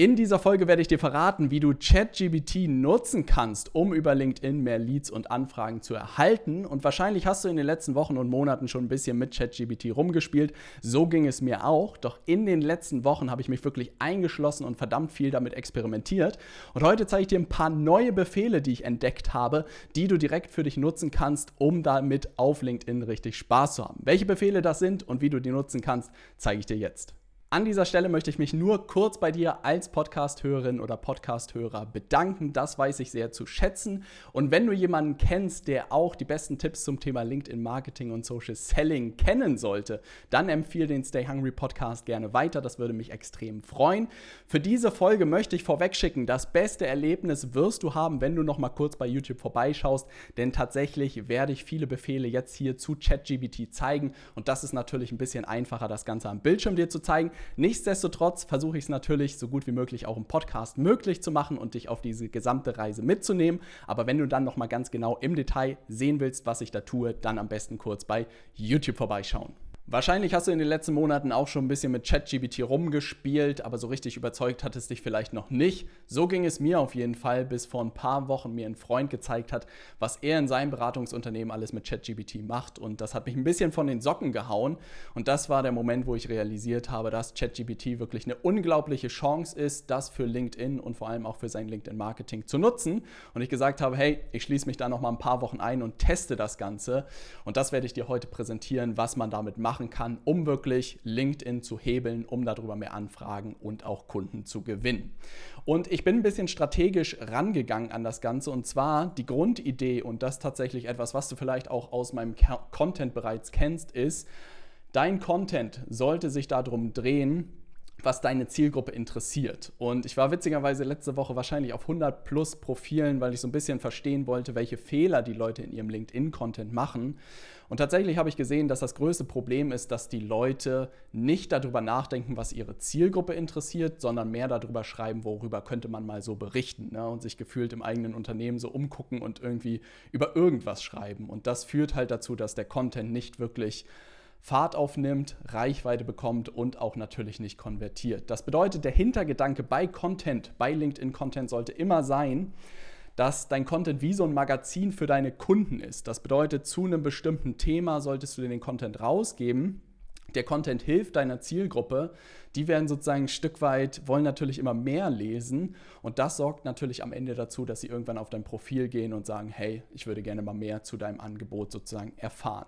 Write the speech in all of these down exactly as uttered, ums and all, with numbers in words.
In dieser Folge werde ich dir verraten, wie du ChatGPT nutzen kannst, um über LinkedIn mehr Leads und Anfragen zu erhalten. Und wahrscheinlich hast du in den letzten Wochen und Monaten schon ein bisschen mit ChatGPT rumgespielt. So ging es mir auch. Doch in den letzten Wochen habe ich mich wirklich eingeschlossen und verdammt viel damit experimentiert. Und heute zeige ich dir ein paar neue Befehle, die ich entdeckt habe, die du direkt für dich nutzen kannst, um damit auf LinkedIn richtig Spaß zu haben. Welche Befehle das sind und wie du die nutzen kannst, zeige ich dir jetzt. An dieser Stelle möchte ich mich nur kurz bei dir als Podcast-Hörerin oder Podcast-Hörer bedanken. Das weiß ich sehr zu schätzen. Und wenn du jemanden kennst, der auch die besten Tipps zum Thema LinkedIn-Marketing und Social Selling kennen sollte, dann empfehle den Stay Hungry Podcast gerne weiter. Das würde mich extrem freuen. Für diese Folge möchte ich vorwegschicken, das beste Erlebnis wirst du haben, wenn du noch mal kurz bei YouTube vorbeischaust. Denn tatsächlich werde ich viele Befehle jetzt hier zu ChatGPT zeigen. Und das ist natürlich ein bisschen einfacher, das Ganze am Bildschirm dir zu zeigen. Nichtsdestotrotz versuche ich es natürlich so gut wie möglich auch im Podcast möglich zu machen und dich auf diese gesamte Reise mitzunehmen. Aber wenn du dann nochmal ganz genau im Detail sehen willst, was ich da tue, dann am besten kurz bei YouTube vorbeischauen. Wahrscheinlich hast du in den letzten Monaten auch schon ein bisschen mit ChatGPT rumgespielt, aber so richtig überzeugt hat es dich vielleicht noch nicht. So ging es mir auf jeden Fall, bis vor ein paar Wochen mir ein Freund gezeigt hat, was er in seinem Beratungsunternehmen alles mit ChatGPT macht. Und das hat mich ein bisschen von den Socken gehauen. Und das war der Moment, wo ich realisiert habe, dass ChatGPT wirklich eine unglaubliche Chance ist, das für LinkedIn und vor allem auch für sein LinkedIn-Marketing zu nutzen. Und ich gesagt habe, hey, ich schließe mich da noch mal ein paar Wochen ein und teste das Ganze. Und das werde ich dir heute präsentieren, was man damit macht kann, um wirklich LinkedIn zu hebeln, um darüber mehr Anfragen und auch Kunden zu gewinnen. Und ich bin ein bisschen strategisch rangegangen an das Ganze, und zwar die Grundidee, und das tatsächlich etwas, was du vielleicht auch aus meinem Content bereits kennst, ist, dein Content sollte sich darum drehen, was deine Zielgruppe interessiert. Und ich war witzigerweise letzte Woche wahrscheinlich auf hundert plus Profilen, weil ich so ein bisschen verstehen wollte, welche Fehler die Leute in ihrem LinkedIn-Content machen. Und tatsächlich habe ich gesehen, dass das größte Problem ist, dass die Leute nicht darüber nachdenken, was ihre Zielgruppe interessiert, sondern mehr darüber schreiben, worüber könnte man mal so berichten, ne? Und sich gefühlt im eigenen Unternehmen so umgucken und irgendwie über irgendwas schreiben. Und das führt halt dazu, dass der Content nicht wirklich Fahrt aufnimmt, Reichweite bekommt und auch natürlich nicht konvertiert. Das bedeutet, der Hintergedanke bei Content, bei LinkedIn-Content sollte immer sein, dass dein Content wie so ein Magazin für deine Kunden ist. Das bedeutet, zu einem bestimmten Thema solltest du den Content rausgeben. Der Content hilft deiner Zielgruppe. Die werden sozusagen ein Stück weit, wollen natürlich immer mehr lesen. Und das sorgt natürlich am Ende dazu, dass sie irgendwann auf dein Profil gehen und sagen, hey, ich würde gerne mal mehr zu deinem Angebot sozusagen erfahren.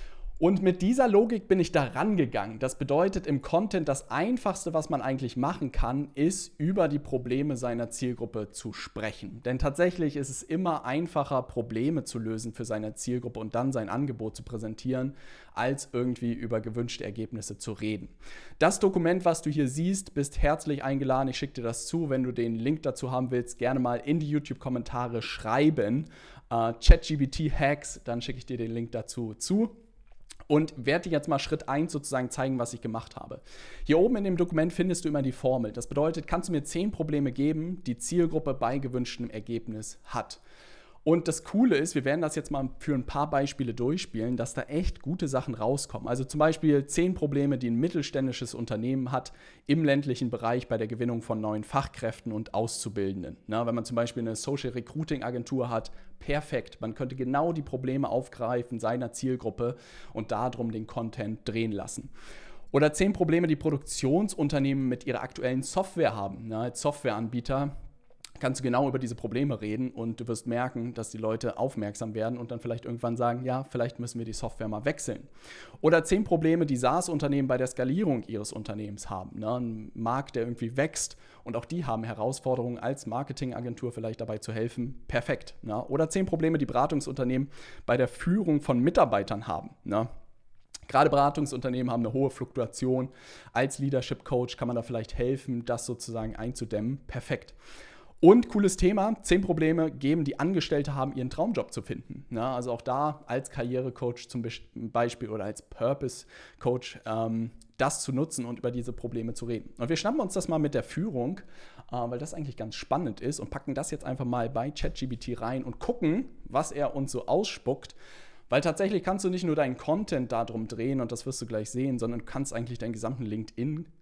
Und mit dieser Logik bin ich da rangegangen. Das bedeutet im Content, das Einfachste, was man eigentlich machen kann, ist, über die Probleme seiner Zielgruppe zu sprechen. Denn tatsächlich ist es immer einfacher, Probleme zu lösen für seine Zielgruppe und dann sein Angebot zu präsentieren, als irgendwie über gewünschte Ergebnisse zu reden. Das Dokument, was du hier siehst, bist herzlich eingeladen. Ich schicke dir das zu. Wenn du den Link dazu haben willst, gerne mal in die YouTube-Kommentare schreiben. Äh, ChatGPT-Hacks, dann schicke ich dir den Link dazu zu. Und werde dir jetzt mal Schritt eins sozusagen zeigen, was ich gemacht habe. Hier oben in dem Dokument findest du immer die Formel. Das bedeutet, kannst du mir zehn Probleme geben, die Zielgruppe bei gewünschtem Ergebnis hat. Und das Coole ist, wir werden das jetzt mal für ein paar Beispiele durchspielen, dass da echt gute Sachen rauskommen. Also zum Beispiel zehn Probleme, die ein mittelständisches Unternehmen hat im ländlichen Bereich bei der Gewinnung von neuen Fachkräften und Auszubildenden. Na, wenn man zum Beispiel eine Social Recruiting Agentur hat, perfekt. Man könnte genau die Probleme aufgreifen seiner Zielgruppe und darum den Content drehen lassen. Oder zehn Probleme, die Produktionsunternehmen mit ihrer aktuellen Software haben. Na, als Softwareanbieter kannst du genau über diese Probleme reden und du wirst merken, dass die Leute aufmerksam werden und dann vielleicht irgendwann sagen, ja, vielleicht müssen wir die Software mal wechseln. Oder zehn Probleme, die SaaS-Unternehmen bei der Skalierung ihres Unternehmens haben. Ne? Ein Markt, der irgendwie wächst und auch die haben Herausforderungen, als Marketingagentur vielleicht dabei zu helfen. Perfekt. Ne? Oder zehn Probleme, die Beratungsunternehmen bei der Führung von Mitarbeitern haben. Ne? Gerade Beratungsunternehmen haben eine hohe Fluktuation. Als Leadership Coach kann man da vielleicht helfen, das sozusagen einzudämmen. Perfekt. Und cooles Thema, zehn Probleme geben, die Angestellte haben, ihren Traumjob zu finden. Ja, also auch da als Karrierecoach zum Beispiel oder als Purpose-Coach ähm, das zu nutzen und über diese Probleme zu reden. Und wir schnappen uns das mal mit der Führung, äh, weil das eigentlich ganz spannend ist und packen das jetzt einfach mal bei ChatGPT rein und gucken, was er uns so ausspuckt. Weil tatsächlich kannst du nicht nur deinen Content darum drehen und das wirst du gleich sehen, sondern du kannst eigentlich deinen gesamten LinkedIn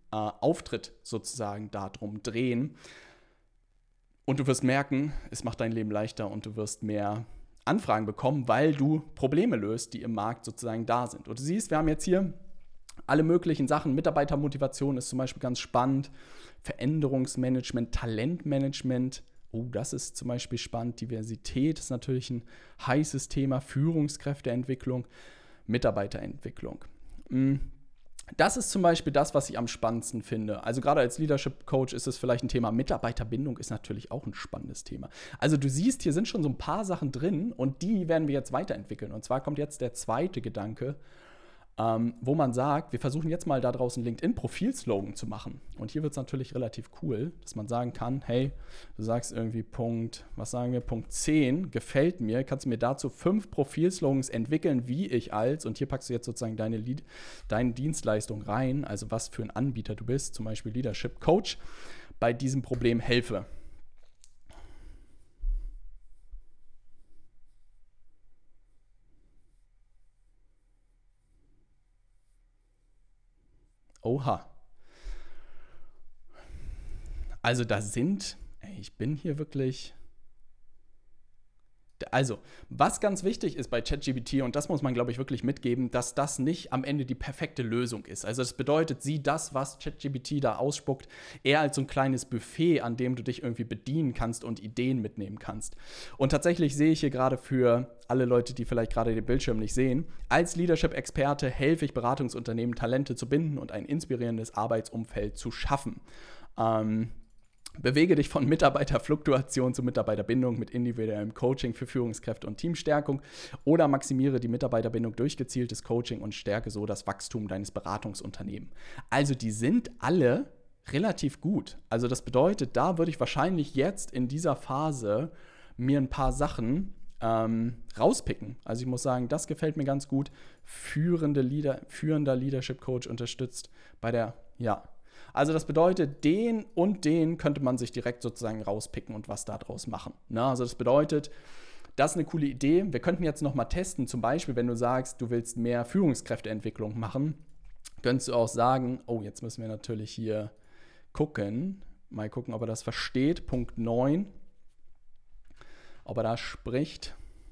äh, Auftritt sozusagen darum drehen. Und du wirst merken, es macht dein Leben leichter und du wirst mehr Anfragen bekommen, weil du Probleme löst, die im Markt sozusagen da sind. Und du siehst, wir haben jetzt hier alle möglichen Sachen. Mitarbeitermotivation ist zum Beispiel ganz spannend. Veränderungsmanagement, Talentmanagement. Oh, das ist zum Beispiel spannend. Diversität ist natürlich ein heißes Thema. Führungskräfteentwicklung, Mitarbeiterentwicklung. Das ist zum Beispiel das, was ich am spannendsten finde. Also gerade als Leadership Coach ist es vielleicht ein Thema. Mitarbeiterbindung ist natürlich auch ein spannendes Thema. Also du siehst, hier sind schon so ein paar Sachen drin und die werden wir jetzt weiterentwickeln. Und zwar kommt jetzt der zweite Gedanke, ähm, wo man sagt, wir versuchen jetzt mal da draußen LinkedIn-Profil-Slogan zu machen. Und hier wird es natürlich relativ cool, dass man sagen kann, hey, du sagst irgendwie Punkt, was sagen wir, Punkt zehn, gefällt mir, kannst du mir dazu fünf Profil-Slogans entwickeln, wie ich als, und hier packst du jetzt sozusagen deine, Lead, deine Dienstleistung rein, also was für ein Anbieter du bist, zum Beispiel Leadership Coach, bei diesem Problem helfe. Oha. Also da sind, ey, ich bin hier wirklich, also was ganz wichtig ist bei ChatGPT, und das muss man, glaube ich, wirklich mitgeben, dass das nicht am Ende die perfekte Lösung ist. Also das bedeutet, sieh das, was ChatGPT da ausspuckt, eher als so ein kleines Buffet, an dem du dich irgendwie bedienen kannst und Ideen mitnehmen kannst. Und tatsächlich sehe ich hier gerade für alle Leute, die vielleicht gerade den Bildschirm nicht sehen, als Leadership-Experte helfe ich Beratungsunternehmen, Talente zu binden und ein inspirierendes Arbeitsumfeld zu schaffen. Ähm, Bewege dich von Mitarbeiterfluktuation zu Mitarbeiterbindung mit individuellem Coaching für Führungskräfte und Teamstärkung oder maximiere die Mitarbeiterbindung durch gezieltes Coaching und stärke so das Wachstum deines Beratungsunternehmens. Also die sind alle relativ gut. Also das bedeutet, da würde ich wahrscheinlich jetzt in dieser Phase mir ein paar Sachen ähm, rauspicken. Also ich muss sagen, das gefällt mir ganz gut. Führende Leader, führender Leadership Coach unterstützt bei der, ja, also das bedeutet, den und den könnte man sich direkt sozusagen rauspicken und was daraus machen. Na, also das bedeutet, das ist eine coole Idee. Wir könnten jetzt nochmal testen, zum Beispiel, wenn du sagst, du willst mehr Führungskräfteentwicklung machen, könntest du auch sagen, oh, jetzt müssen wir natürlich hier gucken, mal gucken, ob er das versteht, Punkt neun, ob er da spricht.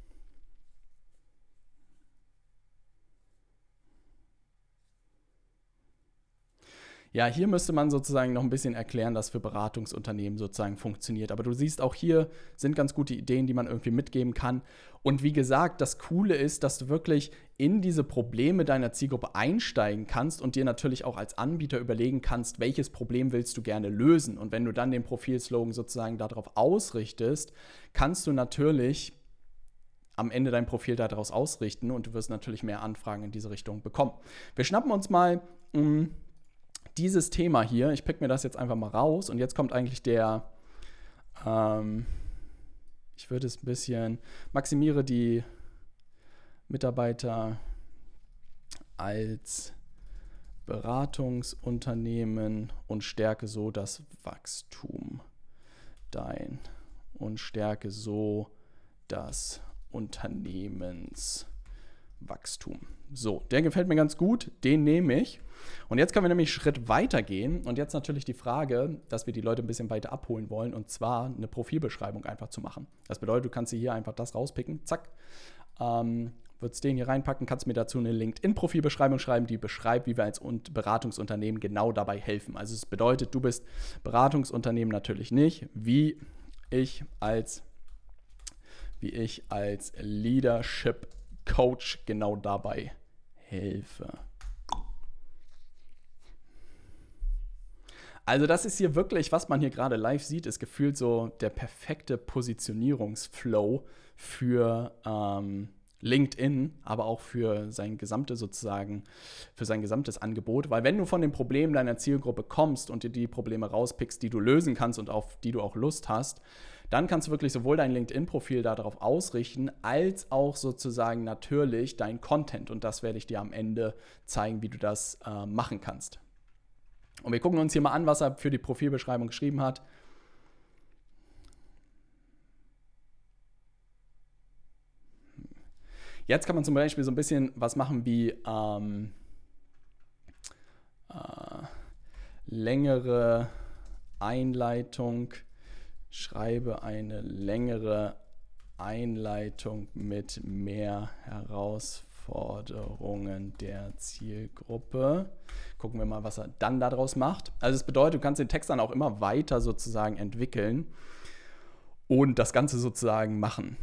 Ja, hier müsste man sozusagen noch ein bisschen erklären, dass für Beratungsunternehmen sozusagen funktioniert. Aber du siehst, auch hier sind ganz gute Ideen, die man irgendwie mitgeben kann. Und wie gesagt, das Coole ist, dass du wirklich in diese Probleme deiner Zielgruppe einsteigen kannst und dir natürlich auch als Anbieter überlegen kannst, welches Problem willst du gerne lösen. Und wenn du dann den Profilslogan sozusagen darauf ausrichtest, kannst du natürlich am Ende dein Profil daraus ausrichten und du wirst natürlich mehr Anfragen in diese Richtung bekommen. Wir schnappen uns mal mh, dieses Thema hier, ich pick mir das jetzt einfach mal raus und jetzt kommt eigentlich der, ähm, ich würde es ein bisschen, maximiere die Mitarbeiter als Beratungsunternehmen und stärke so das Wachstum dein und stärke so das Unternehmenswachstum. So, der gefällt mir ganz gut, den nehme ich. Und jetzt können wir nämlich einen Schritt weiter gehen und jetzt natürlich die Frage, dass wir die Leute ein bisschen weiter abholen wollen und zwar eine Profilbeschreibung einfach zu machen. Das bedeutet, du kannst dir hier einfach das rauspicken, zack, ähm, würdest den hier reinpacken, kannst mir dazu eine LinkedIn-Profilbeschreibung schreiben, die beschreibt, wie wir als Beratungsunternehmen genau dabei helfen. Also es bedeutet, du bist Beratungsunternehmen natürlich nicht, wie ich als, wie ich als Leadership Coach genau dabei helfe. Also das ist hier wirklich, was man hier gerade live sieht, ist gefühlt so der perfekte Positionierungsflow für ähm, LinkedIn, aber auch für sein gesamte sozusagen, für sein gesamtes Angebot. Weil wenn du von den Problemen deiner Zielgruppe kommst und dir die Probleme rauspickst, die du lösen kannst und auf die du auch Lust hast, dann kannst du wirklich sowohl dein LinkedIn-Profil darauf ausrichten, als auch sozusagen natürlich dein Content. Und das werde ich dir am Ende zeigen, wie du das äh, machen kannst. Und wir gucken uns hier mal an, was er für die Profilbeschreibung geschrieben hat. Jetzt kann man zum Beispiel so ein bisschen was machen wie ähm, äh, längere Einleitung, schreibe eine längere Einleitung mit mehr Herausforderungen der Zielgruppe. Gucken wir mal, was er dann daraus macht. Also das bedeutet, du kannst den Text dann auch immer weiter sozusagen entwickeln und das Ganze sozusagen machen.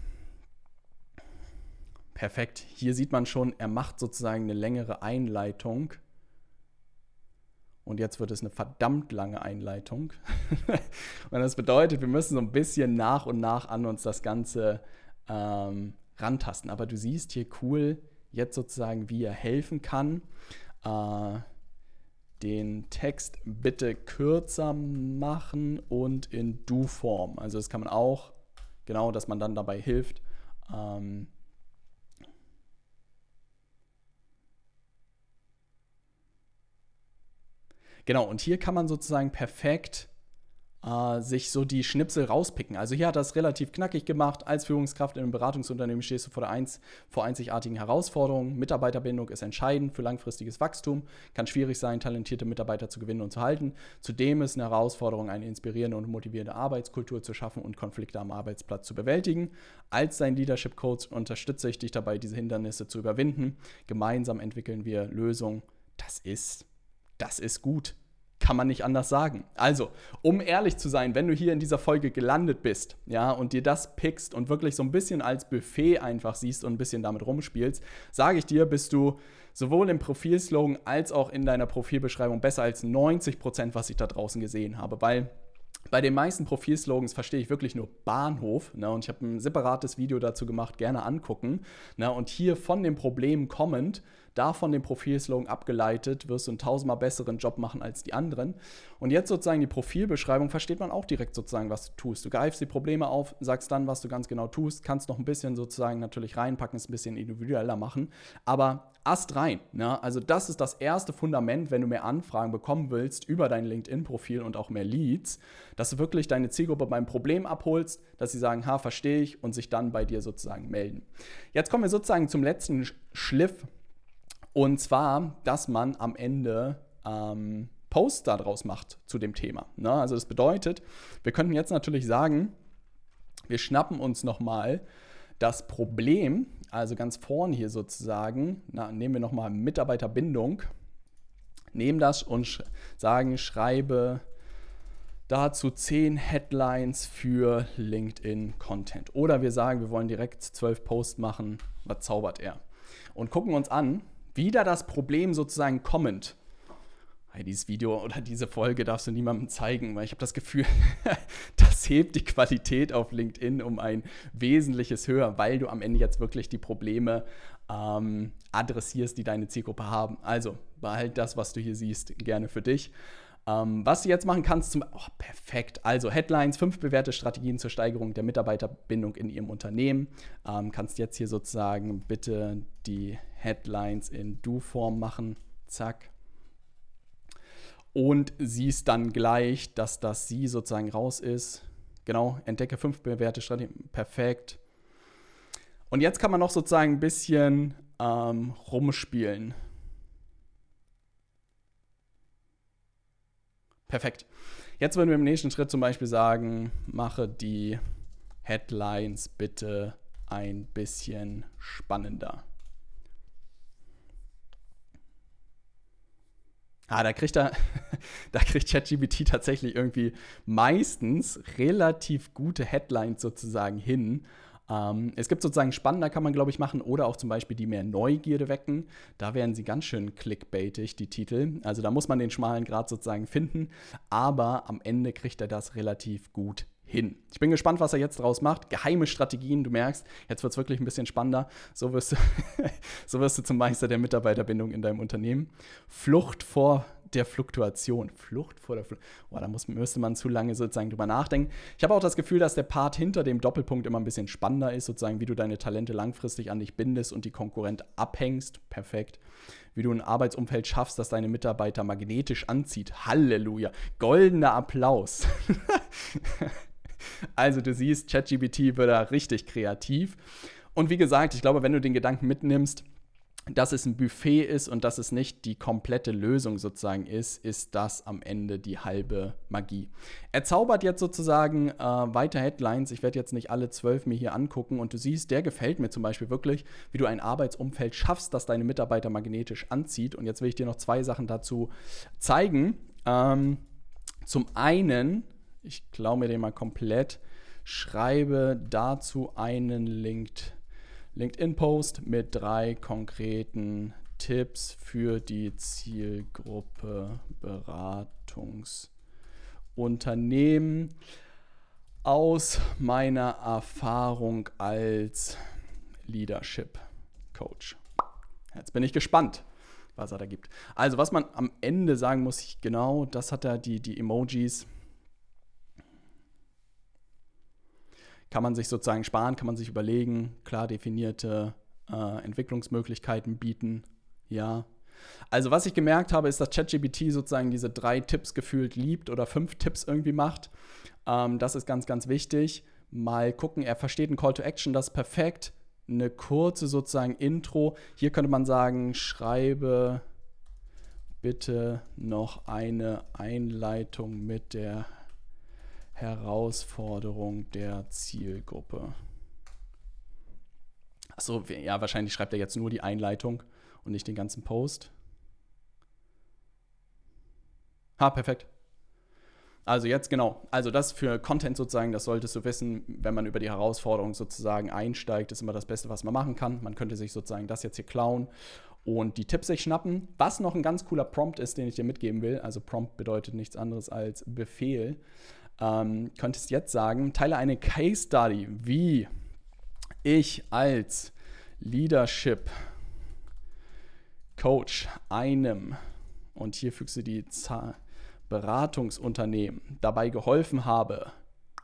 Perfekt. Hier sieht man schon, er macht sozusagen eine längere Einleitung. Und jetzt wird es eine verdammt lange Einleitung. Und das bedeutet, wir müssen so ein bisschen nach und nach an uns das Ganze ähm, rantasten. Aber du siehst hier cool jetzt sozusagen, wie er helfen kann. Äh, den Text bitte kürzer machen und in Du-Form. Also das kann man auch, genau, dass man dann dabei hilft. Ähm, Genau, und hier kann man sozusagen perfekt äh, sich so die Schnipsel rauspicken. Also hier hat er es relativ knackig gemacht. Als Führungskraft in einem Beratungsunternehmen stehst du vor, der Einz- vor einzigartigen Herausforderungen. Mitarbeiterbindung ist entscheidend für langfristiges Wachstum. Kann schwierig sein, talentierte Mitarbeiter zu gewinnen und zu halten. Zudem ist eine Herausforderung, eine inspirierende und motivierende Arbeitskultur zu schaffen und Konflikte am Arbeitsplatz zu bewältigen. Als dein Leadership Coach unterstütze ich dich dabei, diese Hindernisse zu überwinden. Gemeinsam entwickeln wir Lösungen. Das ist Das ist gut. Kann man nicht anders sagen. Also, um ehrlich zu sein, wenn du hier in dieser Folge gelandet bist, ja, und dir das pickst und wirklich so ein bisschen als Buffet einfach siehst und ein bisschen damit rumspielst, sage ich dir, bist du sowohl im Profilslogan als auch in deiner Profilbeschreibung besser als neunzig Prozent, was ich da draußen gesehen habe, weil bei den meisten Profilslogans verstehe ich wirklich nur Bahnhof, ne, und ich habe ein separates Video dazu gemacht, gerne angucken, ne, und hier von dem Problem kommend, davon den Profilslogan abgeleitet, wirst du einen tausendmal besseren Job machen als die anderen. Und jetzt sozusagen die Profilbeschreibung, versteht man auch direkt sozusagen, was du tust. Du greifst die Probleme auf, sagst dann, was du ganz genau tust, kannst noch ein bisschen sozusagen natürlich reinpacken, es ein bisschen individueller machen, aber Ast rein, ne? Also das ist das erste Fundament, wenn du mehr Anfragen bekommen willst über dein LinkedIn-Profil und auch mehr Leads, dass du wirklich deine Zielgruppe beim Problem abholst, dass sie sagen, ha, verstehe ich, und sich dann bei dir sozusagen melden. Jetzt kommen wir sozusagen zum letzten Schliff. Und zwar, dass man am Ende ähm, Posts daraus macht zu dem Thema. Ne? Also das bedeutet, wir könnten jetzt natürlich sagen, wir schnappen uns nochmal das Problem, also ganz vorne hier sozusagen, na, nehmen wir nochmal Mitarbeiterbindung, nehmen das und sch- sagen, schreibe dazu zehn Headlines für LinkedIn-Content. Oder wir sagen, wir wollen direkt zwölf Posts machen, was zaubert er? Und gucken uns an, wieder das Problem sozusagen kommend. Hey, dieses Video oder diese Folge darfst du niemandem zeigen, weil ich habe das Gefühl, das hebt die Qualität auf LinkedIn um ein Wesentliches höher, weil du am Ende jetzt wirklich die Probleme ähm, adressierst, die deine Zielgruppe haben. Also behalt das, was du hier siehst, gerne für dich. Ähm, was du jetzt machen kannst, zum, oh, perfekt, also Headlines, fünf bewährte Strategien zur Steigerung der Mitarbeiterbindung in ihrem Unternehmen. Ähm, kannst jetzt hier sozusagen bitte die Headlines in Du-Form machen, zack. Und siehst dann gleich, dass das Sie sozusagen raus ist. Genau, entdecke fünf bewährte Strategien, perfekt. Und jetzt kann man noch sozusagen ein bisschen ähm, rumspielen. Perfekt. Jetzt würden wir im nächsten Schritt zum Beispiel sagen, mache die Headlines bitte ein bisschen spannender. Ah, da kriegt er, da kriegt ChatGPT tatsächlich irgendwie meistens relativ gute Headlines sozusagen hin. Ähm, es gibt sozusagen spannender, kann man glaube ich machen, oder auch zum Beispiel die mehr Neugierde wecken. Da werden sie ganz schön clickbaitig, die Titel. Also da muss man den schmalen Grat sozusagen finden, aber am Ende kriegt er das relativ gut hin. Ich bin gespannt, was er jetzt draus macht. Geheime Strategien, du merkst, jetzt wird es wirklich ein bisschen spannender. So wirst du, so wirst du zum Meister der Mitarbeiterbindung in deinem Unternehmen. Flucht vor der Fluktuation. Flucht vor der Fluktuation. Oh, da muss, müsste man zu lange sozusagen drüber nachdenken. Ich habe auch das Gefühl, dass der Part hinter dem Doppelpunkt immer ein bisschen spannender ist, sozusagen, wie du deine Talente langfristig an dich bindest und die Konkurrent abhängst. Perfekt. Wie du ein Arbeitsumfeld schaffst, das deine Mitarbeiter magnetisch anzieht. Halleluja. Goldener Applaus. Also du siehst, ChatGPT wird da richtig kreativ. Und wie gesagt, ich glaube, wenn du den Gedanken mitnimmst, dass es ein Buffet ist und dass es nicht die komplette Lösung sozusagen ist, ist das am Ende die halbe Magie. Er zaubert jetzt sozusagen äh, weiter Headlines. Ich werde jetzt nicht alle zwölf mir hier angucken und du siehst, der gefällt mir zum Beispiel wirklich, wie du ein Arbeitsumfeld schaffst, das deine Mitarbeiter magnetisch anzieht. Und jetzt will ich dir noch zwei Sachen dazu zeigen. Ähm, zum einen, ich klaue mir den mal komplett, schreibe dazu einen LinkedIn. LinkedIn-Post mit drei konkreten Tipps für die Zielgruppe Beratungsunternehmen aus meiner Erfahrung als Leadership Coach. Jetzt bin ich gespannt, was er da gibt. Also was man am Ende sagen muss, ich, genau, das hat er, die, die Emojis. Kann man sich sozusagen sparen, kann man sich überlegen, klar definierte äh, Entwicklungsmöglichkeiten bieten, ja. Also was ich gemerkt habe, ist, dass ChatGPT sozusagen diese drei Tipps gefühlt liebt oder fünf Tipps irgendwie macht. Ähm, das ist ganz, ganz wichtig. Mal gucken, er versteht einen Call to Action, das ist perfekt. Eine kurze sozusagen Intro. Hier könnte man sagen, schreibe bitte noch eine Einleitung mit der Herausforderung der Zielgruppe. Achso, ja, wahrscheinlich schreibt er jetzt nur die Einleitung und nicht den ganzen Post. Ha, perfekt. Also jetzt genau, also das für Content sozusagen, das solltest du wissen, wenn man über die Herausforderung sozusagen einsteigt, ist immer das Beste, was man machen kann. Man könnte sich sozusagen das jetzt hier klauen und die Tipps sich schnappen. Was noch ein ganz cooler Prompt ist, den ich dir mitgeben will, also Prompt bedeutet nichts anderes als Befehl. Ähm, könntest jetzt sagen, teile eine Case Study, wie ich als Leadership Coach einem, und hier fügst du die Zahl, Beratungsunternehmen dabei geholfen habe,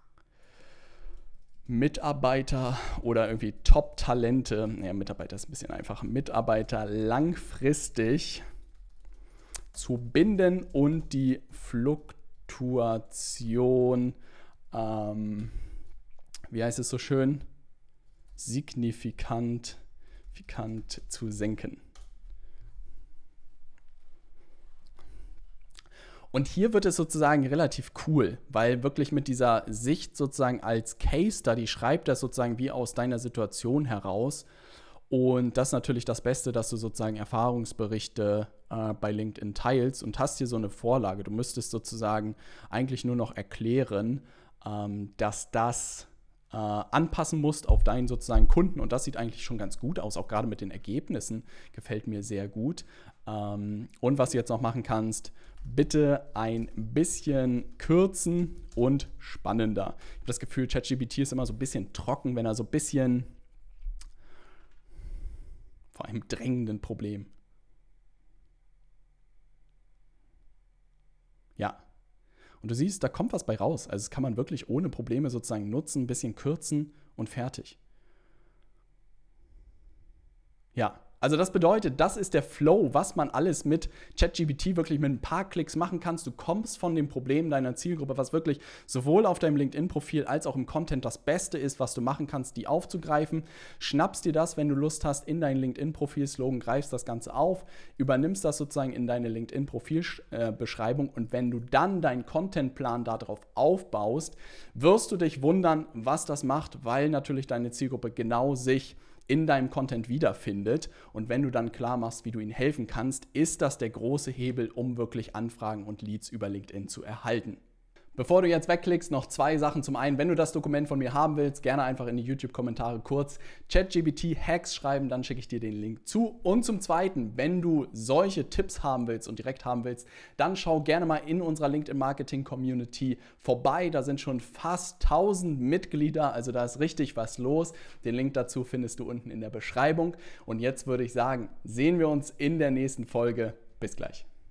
Mitarbeiter oder irgendwie Top-Talente, ja, Mitarbeiter ist ein bisschen einfach, Mitarbeiter langfristig zu binden und die Fluktuation, ähm, wie heißt es so schön, signifikant, signifikant zu senken. Und hier wird es sozusagen relativ cool, weil wirklich mit dieser Sicht sozusagen als Case Study schreibt das sozusagen wie aus deiner Situation heraus. Und das ist natürlich das Beste, dass du sozusagen Erfahrungsberichte äh, bei LinkedIn teilst und hast hier so eine Vorlage. Du müsstest sozusagen eigentlich nur noch erklären, ähm, dass das äh, anpassen musst auf deinen sozusagen Kunden. Und das sieht eigentlich schon ganz gut aus, auch gerade mit den Ergebnissen. Gefällt mir sehr gut. Ähm, und was du jetzt noch machen kannst, bitte ein bisschen kürzen und spannender. Ich habe das Gefühl, ChatGPT ist immer so ein bisschen trocken, wenn er so ein bisschen vor einem drängenden Problem. Ja. Und du siehst, da kommt was bei raus. Also das kann man wirklich ohne Probleme sozusagen nutzen, ein bisschen kürzen und fertig. Ja. Also das bedeutet, das ist der Flow, was man alles mit ChatGPT wirklich mit ein paar Klicks machen kannst. Du kommst von dem Problem deiner Zielgruppe, was wirklich sowohl auf deinem LinkedIn-Profil als auch im Content das Beste ist, was du machen kannst, die aufzugreifen. Schnappst dir das, wenn du Lust hast, in dein LinkedIn-Profil-Slogan, greifst das Ganze auf, übernimmst das sozusagen in deine LinkedIn-Profilbeschreibung und wenn du dann deinen Contentplan darauf aufbaust, wirst du dich wundern, was das macht, weil natürlich deine Zielgruppe genau sich in deinem Content wiederfindet. Und wenn du dann klar machst, wie du ihnen helfen kannst, ist das der große Hebel, um wirklich Anfragen und Leads über LinkedIn zu erhalten. Bevor du jetzt wegklickst, noch zwei Sachen. Zum einen, wenn du das Dokument von mir haben willst, gerne einfach in die YouTube-Kommentare kurz ChatGPT-Hacks schreiben, dann schicke ich dir den Link zu. Und zum zweiten, wenn du solche Tipps haben willst und direkt haben willst, dann schau gerne mal in unserer LinkedIn-Marketing-Community vorbei. Da sind schon fast tausend Mitglieder, also da ist richtig was los. Den Link dazu findest du unten in der Beschreibung. Und jetzt würde ich sagen, sehen wir uns in der nächsten Folge. Bis gleich.